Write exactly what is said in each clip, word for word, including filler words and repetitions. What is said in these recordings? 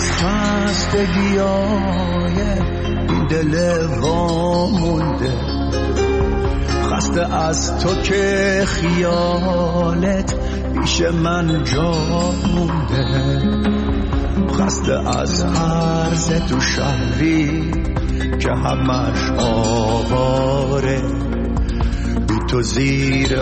از خستگیای این دل وامونده، خسته از تو که خیالت پیش من جا مونده، خسته از عرض تو شهری که همش آواره، بی تو زیر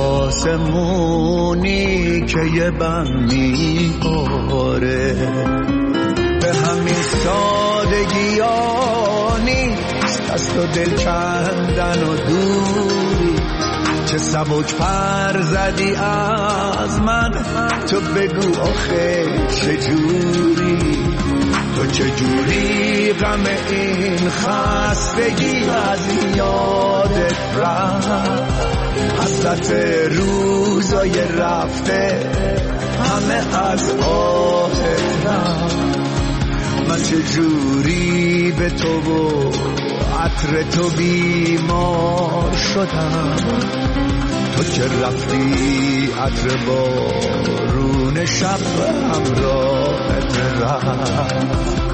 آسمونی که یه بم میباره. به همین سادگی ها نیست از تو دل کندن و دوری، چه سبک پر زدی از من، تو بگو آخه چجوری، تو چجوری غم این خستگی از یادت رفت، حسرت روزای رفته همه از آهت رفت. من چجوری به تو و عطر تو بیمار شدم، تو که رفتی عطر بارون شب همراهت رفت.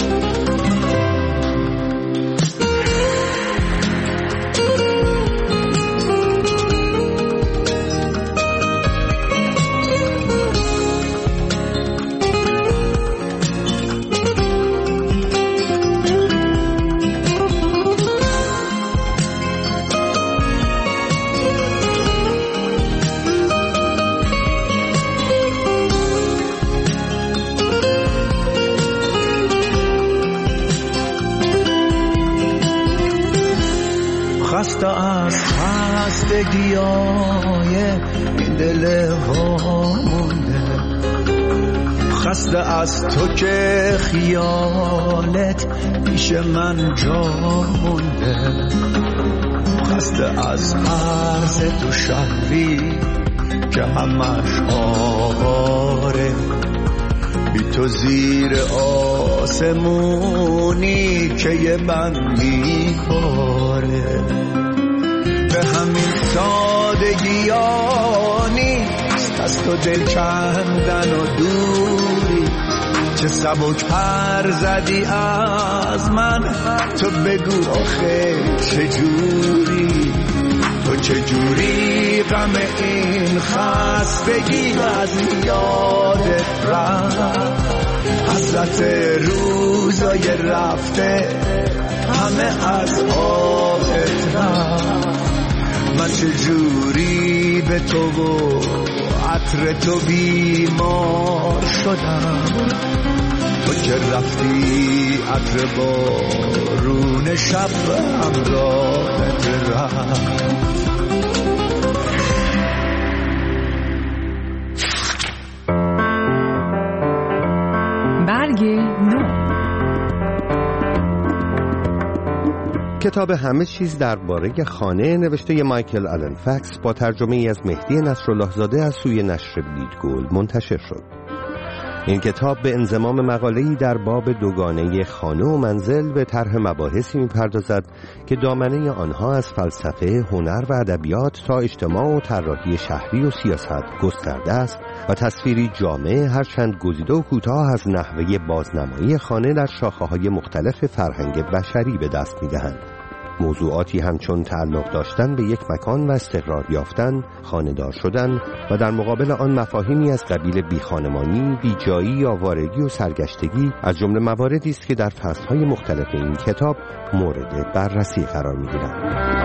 خسته از خستگیای این دل وامونده، خسته از تو که خیالت پیش من جا مونده، خسته از عرض تو شهری که همش آواره، بی تو زیر آسمونی که یه بند میباره. به همین سادگی ها نیست از تو دل کندن و دوری، چه سبک پر زدی از من، تو بگو آخه چجوری، تو چجوری غم این خستگی از یادت رفت، حسرت روزای رفته همه از آهت رفت. من چجوری به تو و عطر تو بیمار شدم، تو که رفتی عطر بارون شب همراهت رفت. برگ نو. کتاب همه چیز درباره خانه نوشته مایکل آلن فکس با ترجمه ای از مهدی نصرالله زاده از سوی نشر بیدگول منتشر شد. این کتاب به انضمام مقاله‌ای در باب دوگانه خانه و منزل به طرح مباحثی می‌پردازد که دامنه آنها از فلسفه، هنر و ادبیات تا اجتماع و طراحی شهری و سیاست گسترده است و تصویری جامع هرچند گزیده و کوتاه از نحوه بازنمایی خانه در شاخه‌های مختلف فرهنگ بشری به دست می‌دهند. موضوعاتی همچون تعلق داشتن به یک مکان و استقرار یافتن، خانه‌دار شدن و در مقابل آن مفاهیمی از قبیل بیخانمانی، بیجایی، آوارگی و سرگشتگی از جمله مواردی است که در فصل‌های مختلف این کتاب مورد بررسی قرار می‌گیرند.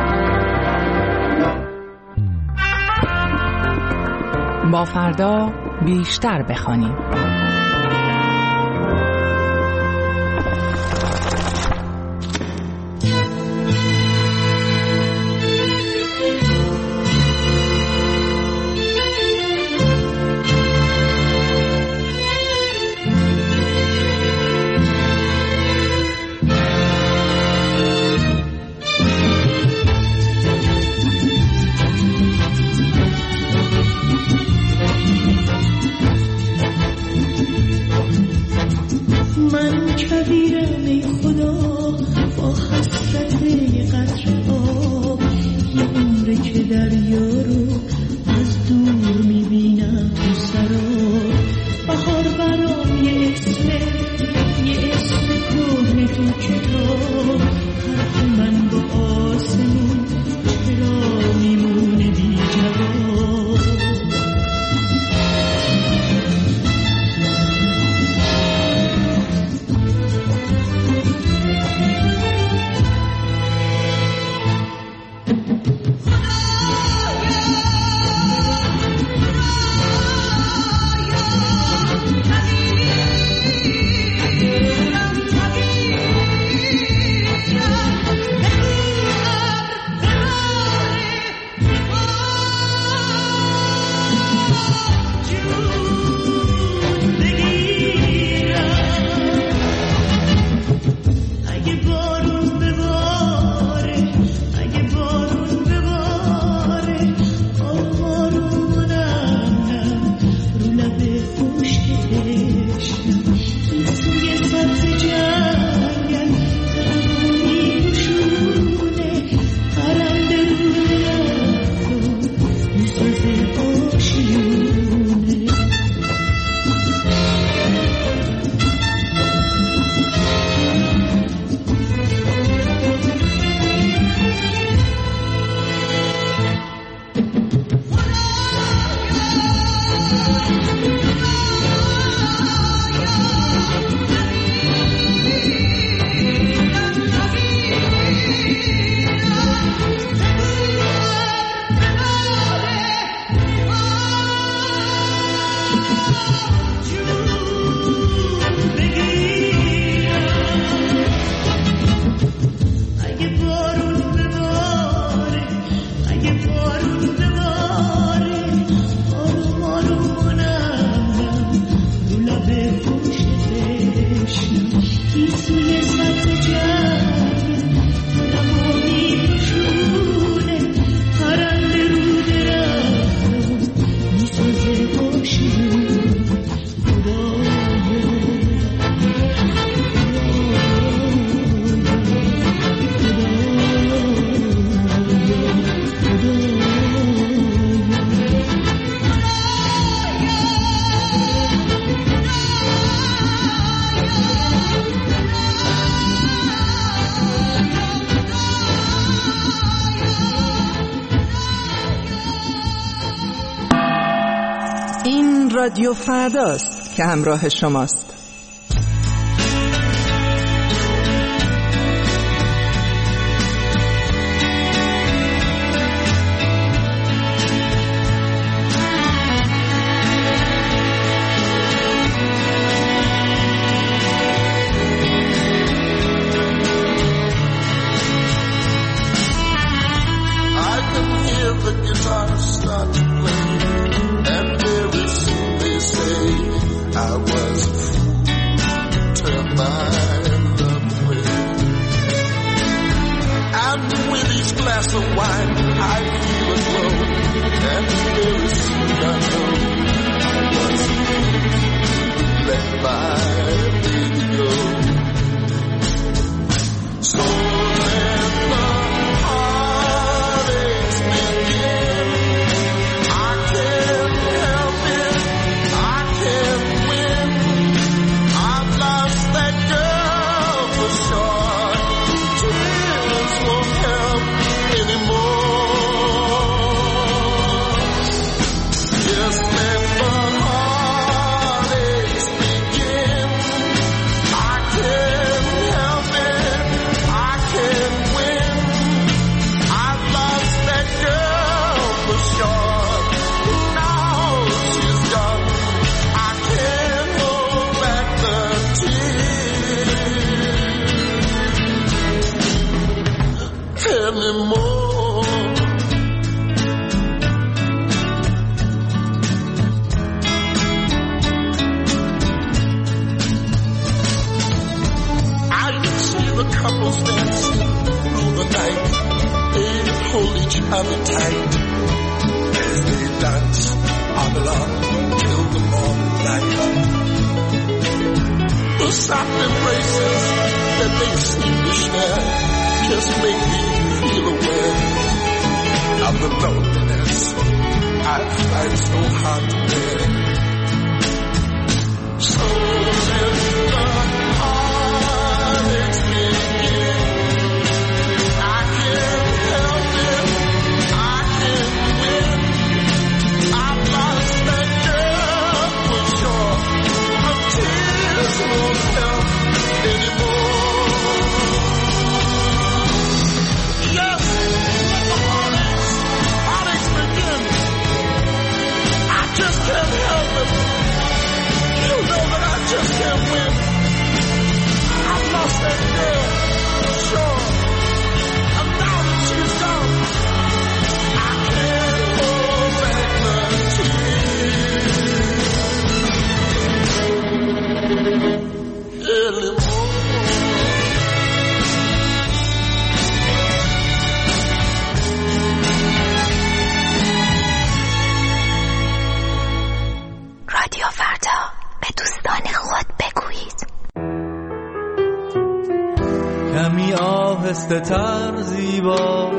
با فردا بیشتر بخوانیم. بهار برای اسم رادیو فرداست که همراه شماست. کمی آهسته تر زیبا،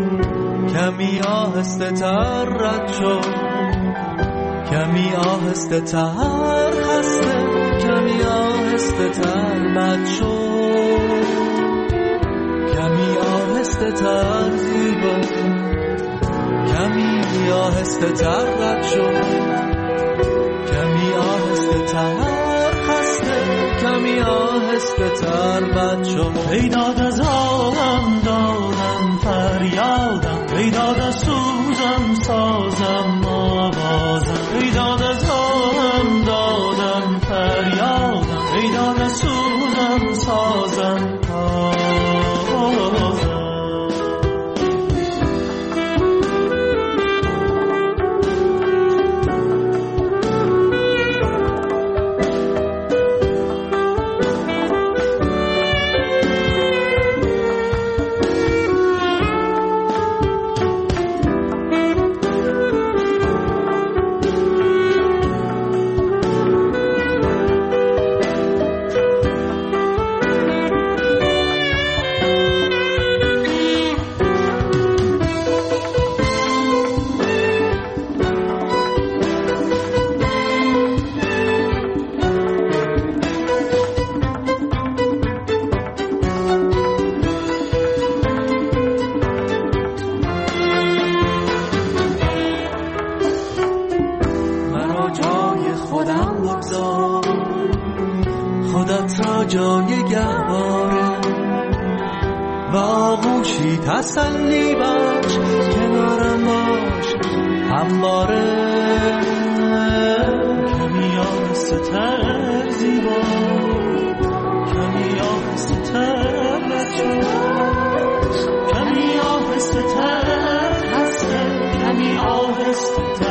کمی آهسته تر رد شو، کمی آهسته تر خسته، کمی آهسته تر بد شو، کمی آهسته تر زیبا، کمی آهسته تر رد شو، کمی آهسته تر خسته، کمی آهسته تر بد شو. ای داد از آهم دادم فریادم، ای داد از سوزم سازم آوازم، ای داد از آهم دادم فریادم، ای داد از سوزم سازم آوازم. جای گهواره و آغوشی تسلی بخش کنارم باش همواره. کمی آهسته تر زیبا، کمی آهسته تر بچه، کمی آهسته تر هسته، کمی آهسته تر